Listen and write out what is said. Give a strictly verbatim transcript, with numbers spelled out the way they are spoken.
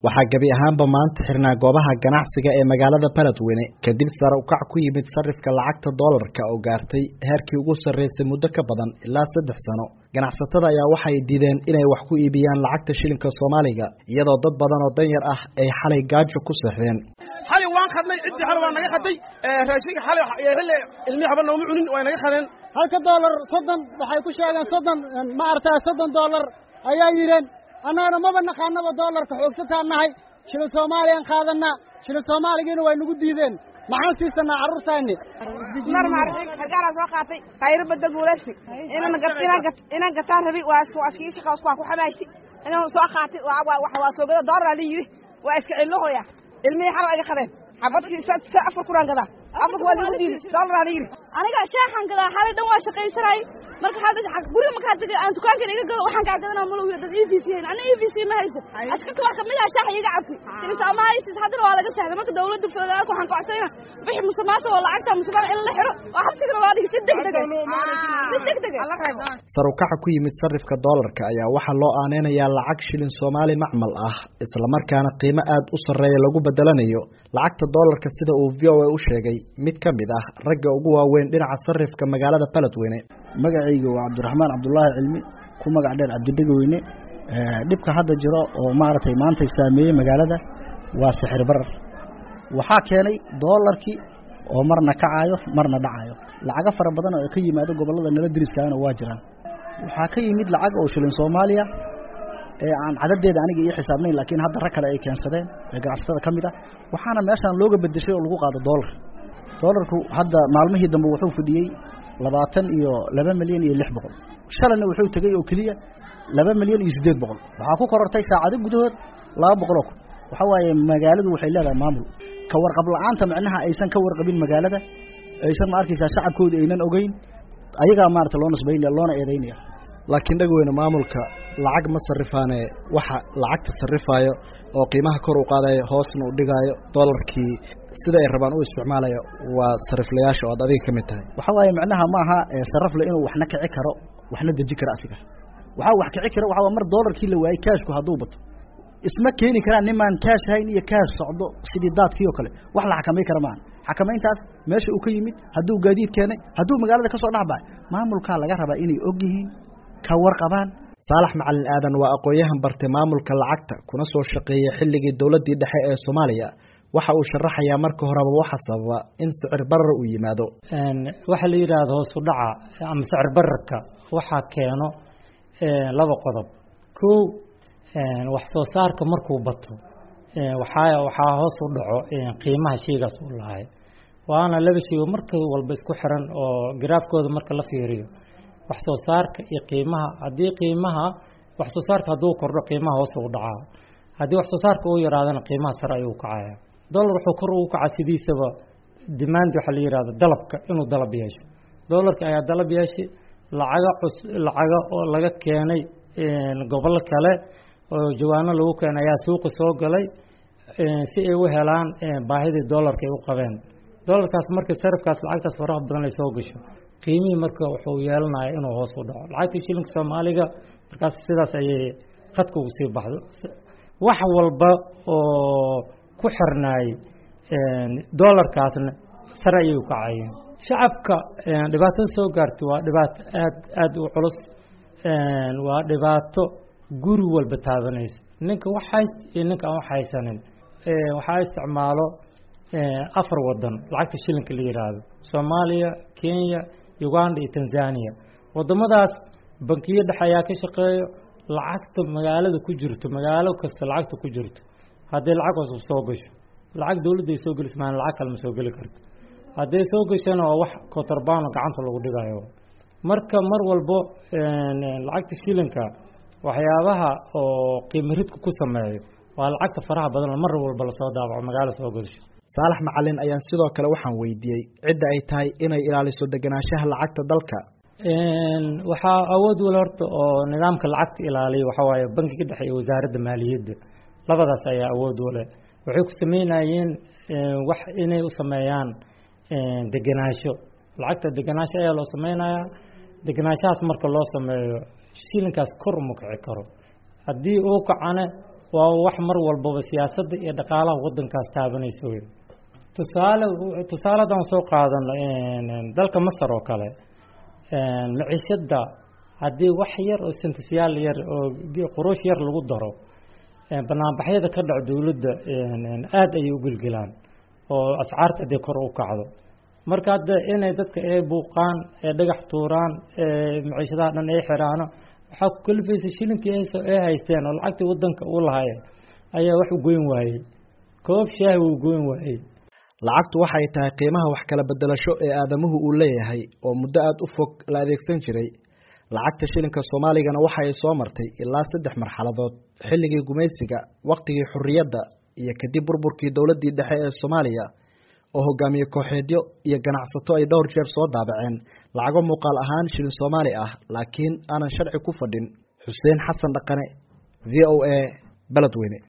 waxaa gabi ahaanba maanta xirnaa goobaha ganacsiga ee magaalada Beledweyne kadib sare u kac ku yimid sarifka lacagta doolarka oo gaartay heerkii ugu sarreysay muddo ka badan ilaa saddex sano. Ganacsatada ayaa waxay diideen inay wax ku iibiyaan lacagta shilinka Soomaaliga iyadoo dad badan oo danyar ah ay xalay gaajo ku seexdeen. xalay waan khadnay cid xalay waan naga khaday ee raashinka xalay xilli ilmi xaban oo cunin way naga khadeen halka doolar soddon waxay ku sheegeen soddon ma artaa soddon doolar ayaa yireen anana ma banaqaanaba doolarka xoogsataan shilin Soomaaliyan qaadana shilin Soomaaligiina way nagu diideen maxaan siisanaa carruurtaani mar mar hagaara soo qaatay qayr badal buulaysi inaan gatina inaan gataan rabi waa soo askii shaqo ku xamaashti inaan soo qaatay waxa waa soo gada doolar la yiri waa iska cilooya ilmi xal ay qadeen xabadkii saddex afar kuraan gada afar waa lagu diiday doolar la yiri aniga shaaxan gada xalay dhan waa shaqaysanay marka hada xaq guriga marka hada aan dukaanka iga gado waxaan ka gadanaa malo dad E V C ana E V C ma haysan aska wax kamid ah shaax iga cabti sida Soomaaliya hadda waa laga saxday marka dawladda federaalka waxaan ku codsayna bixi musuqmaasuq oo lacagta musuqmaasuq in la xiro oo xabsiga loo dhigay si degdeg ah si degdeg ah sare u kac ku yimid sarifka doolarka ayaa waxa loo aaneynaya lacag shilin Soomaali macmal ah isla markaana qiimo aad u sareeya lagu bedelanayo lacagta doolarka sida uu V O A u sheegay mid ka mid ah ragga ugu waaweyn dhinaca sarifka magaalada Beledweyne. magacaygu waa Cabdiraxmaan Cabdullaahi Cilmi ku magac dheer Cabdidhagweyne ee dibka hadda jiro oo maartay maanta saameeyay magaalada waa sixir barar waxa keenay doolarkii oo marna kacayo marna dhacayo lacag fara badan oo ka yimaado gobolada nala diriskaana waa jiraan waxa ka yimid lacag oo shilin Soomaaliya ee aan cadadeeda aniga iyo xisaabnayn laakiin hadda rag kale ay keensadeen ee ganacsatada kamid ah waxaana meeshan looga bedeshay oo lagu qaado doolar doolarku hadda maalmihii dambe wuxuu fadhiyay labaatan iyo laba milyan iyo lix boqol shalayna wuxuu tagay oo kaliya laba milyan iyo siddeed boqol waxa ku korortay saacado gudahood laba boqol waxa waaye magaaladu waxay leedahay maamul ka warqab la'aanta macnaha aysan ka warqabin magaalada aysan ma arkaysaa shacabkooda aynan ogeyn ayaga maarta loo nasbeeyay loona eedeynaya laakiin dhagweyna maamulka lacag ma sarifaane waxa lacagta sarifayo oo qiimaha kor u qaaday hoosna u dhigayo doolarkii sida ay rabaan u isticmaalayo waa sariflayaasha oo adiga kamid tahay waxa waaye macnaha ma aha sarifle inuu waxna kici karo waxna deji karo asiga waxa wax kici karo waxa mar doolarkii la waayay cash ku haduu bato isma keeni karaan niman cash hayn iyo cash socdo sidii daadkii oo kale wax la xakameey karo maan xakameyntaas meesha uu ka yimid haduu gaadiid keenay haduu magaalada ka soo dhaxbay maamulka laga rabaa inay og yihiin ka warqabaan. Saalax Macalin Aadan waa aqoonyahan bartay maamulka lacagta kuna soo shaqeeyay xilligii dawladii dhexe ee Soomaaliya waxa uu sharaxayaa marka horeba waxa sababa in sicir barar uu yimaado een waxa la yiraahdo hoos u dhaca ama sicir bararka waxa keeno ee laba qodob koo een wax soo saarka markuu bato ee waxa waxa hoos u dhaco ee qiimaha shaygaas u lahaay waana laba shay oo markii walba isku xiran oo graafkooda marka la fiiriyo wax soo saarka iyo qiimaha hadii qiimaha wax soo saarka haduu kordho qiimaha hoos u dhaca hadii wax soo saarka uu yaraadana qiimaha sare ayuu kacaya doolar wuxuu kor ugu kacay sidiisaba demand waxa la yiraahdo dalabka inuu dalab yeesho doolarka ayaa dalab yeeshay lacaga lacaga oo laga keenay in gobol kale oo jawaano lagu keenay ayaa suuqa soo galay si ay u helaan baahida doolarka ay u qabeen doolarkaas markii sarifkaas lacagtaas faraha badan ay soo gasho qiimihii marka wuxuu yeelanayaa inuu hoos u dhaco lacagta shilinka Soomaaliga markaas sidaas ayay qadka ugu sii baxdo wax walba oo ku xirnaay een doolarkaasna sare ayuu ka caayeen shacabka dhibaatada soo gaartay waa dhibaato aad aad u culus een waa dhibaato guri walba taabanaysa ninka wax hayst iyo ninka aan wax haysanin ee waxa isticmaalo ee afar wadan lacagta shilinka la yiraahdo Soomaaliya Kenya Uganda iyo Tanzania wadamadaas bankiyo dhaxaya ka shaqeeyo lacagta magaalada ku jirto magaalo kasta lacagta ku jirto hadii lacag cusub soo gasho lacag dawladda ay soo gelismaan lacag kale ma soo gali karto hadii soo gashana waa wax kotorbaan gacanta lagu dhigayo marka mar walbo een lacagta shilinka waxyaabaha oo qiimo ridku ku sameeyo waa lacagta faraha badan mar walba la soo daabaco magaalo soo gasho Saalax Macalin ayaan sidoo kale waxaan weydiiyay cidda ay tahay inay ilaaliso deganaanshaha lacagta dalka een waxa awood u horto oo nidaamka lacagta ilaaliyo waxa waaye bankiga dhexe iyo wasaaradda maaliyadda labadaas ayaa awood u leh waxay ku sameeyeen wax inay u sameeyaan een deganaansho lacagta deganaansho ayaa loo sameeyaa deganaanshahaas marka loo sameeyo shilinkaas kor uma kici karo hadii uu kacana waa wax mar walbaba siyaasadda iyo dhaqaalaha waddankaas taabanaysa wey. tusaale tusaaladan soo qaadano dalka Masar oo kale maciishada haddii wax yar oo sentisiyaal yar oo quroosh yar lagu daro banaanbaxyada ka dhac dawladda aad ay u gilgilaan oo ascaarta ay kor u kacdo. marka hadda inay dadka ay buuqaan ee dhagax tuuraan ee maciishadaha dhan ay xiraano waxa ku kalifaysa shilinkii ay haysteen oo lacagta waddanka u lahaayeen ayaa wax u goyn waayay koob shaahi uu goyn waayay. lacagtu waxay tahay qiimaha wax kala bedelasho ee aadamuhu uu leeyahay oo muddo aad u fog la adeegsan jiray. lacagta shilinka Soomaaligana waxay soo martay ilaa saddex marxaladood: xilligii gumaysiga, waqtigii xurriyadda, iyo kadib burburkii dawladdii dhexe ee Soomaaliya oo hogaamiye kooxeedyo iyo ganacsato ay dhowr jeer soo daabaceen lacago muuqaal ahaan shilin Soomaali ah laakiin aanan sharci ku fadhin. Xuseen Xasan Dhaqane, V O A, Beledweyne.